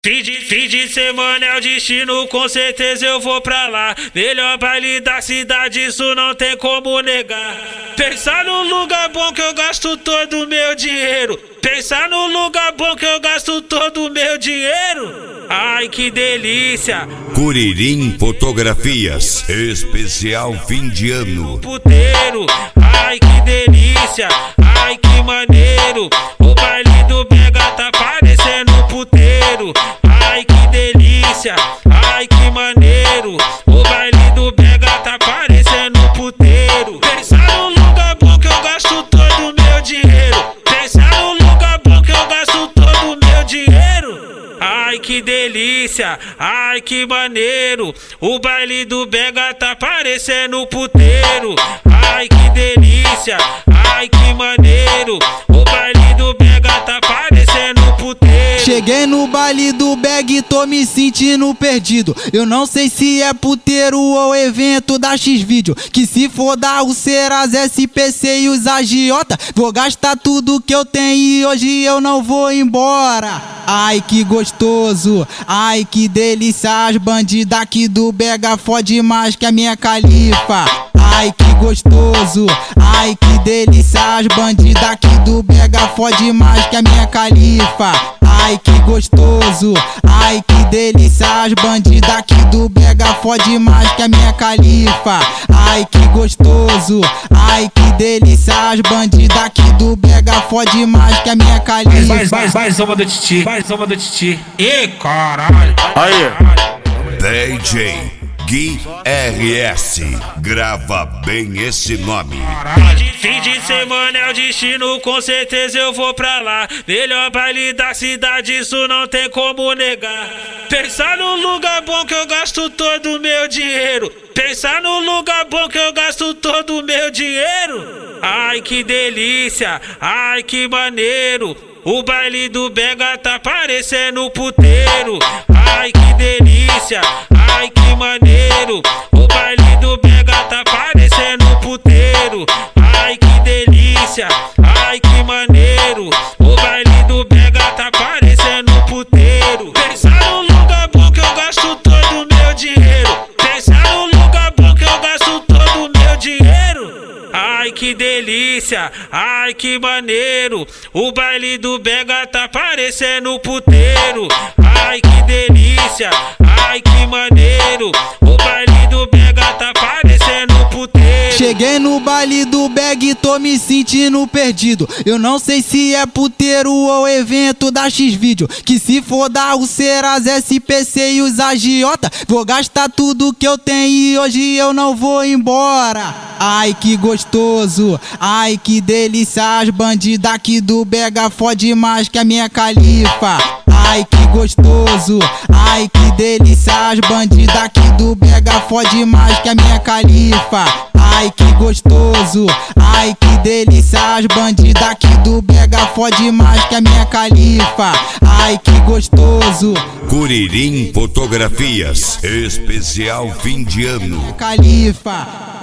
Fim de semana é o destino, com certeza eu vou pra lá. Melhor baile da cidade, isso não tem como negar. Pensar num lugar bom que eu gasto todo o meu dinheiro. Pensar num lugar bom que eu gasto todo o meu dinheiro. Ai, que delícia. Curirim Fotografias, especial fim de ano. Puteiro, ai que delícia, ai que maneiro. O baile do Bega tá parecendo um puteiro. Ai que delícia, ai que maneiro. O baile do Bega tá parecendo um puteiro. Pensar num lugar bom que eu gasto todo o meu dinheiro. Pensar num lugar bom que eu gasto todo o meu dinheiro. Ai que delícia, ai que maneiro. O baile do Bega tá parecendo um puteiro. Ai que delícia, ai que maneiro. O baile do Bega tá parecendo um puteiro. Cheguei no baile do Beg e tô me sentindo perdido. Eu não sei se é puteiro ou evento da X-Video. Que se for dar o Ceras, SPC e os agiota, vou gastar tudo que eu tenho e hoje eu não vou embora. Ai que gostoso, ai que delícia. As bandidas aqui do Bega fode mais que a minha califa. Ai que gostoso, ai que delícia. As bandidas aqui do Bega fode mais que a minha califa. Ai que gostoso, ai que delícia. As bandidas aqui do Bega fode mais que a minha califa. Ai que gostoso, ai que delícia. As bandidas aqui do Bega fode mais que a minha califa. Mais uma do Titi, mais uma do Titi. Ih, caralho. Aí, DJ Gui RS, grava bem esse nome. Fim de semana é o destino, com certeza eu vou pra lá. Melhor baile da cidade, isso não tem como negar. Pensar num lugar bom que eu gasto todo o meu dinheiro. Pensar num lugar bom que eu gasto todo o meu dinheiro. Ai que delícia, ai que maneiro. O baile do Bega tá parecendo um puteiro. Ai que delícia, ai que maneiro. O baile do Bega tá parecendo um puteiro. Ai que delícia, ai que maneiro. O baile do Bega tá parecendo um puteiro. Pensar num lugar bom que eu gasto todo o meu dinheiro. Pensar num lugar bom que eu gasto todo o meu dinheiro. Ai que delícia, ai que maneiro. O baile do Bega tá parecendo um puteiro. Ai que delícia, ai que maneiro. O baile do Bega tá parecendo um puteiro. Cheguei no baile do Beg e tô me sentindo perdido. Eu não sei se é puteiro ou evento da X-Video. Que se for dar o Ceras, SPC e os agiota, vou gastar tudo que eu tenho e hoje eu não vou embora. Ai que gostoso, ai que delícia. As bandidas aqui do Bega fode mais que a minha califa. Ai que gostoso, ai que delícia. As bandidas aqui do Bega fode mais que a minha califa. Ai que gostoso, ai que delícia. As bandidas aqui do Bega fode mais que a minha califa. Ai que gostoso. Curirim Fotografias, especial fim de ano. Califa.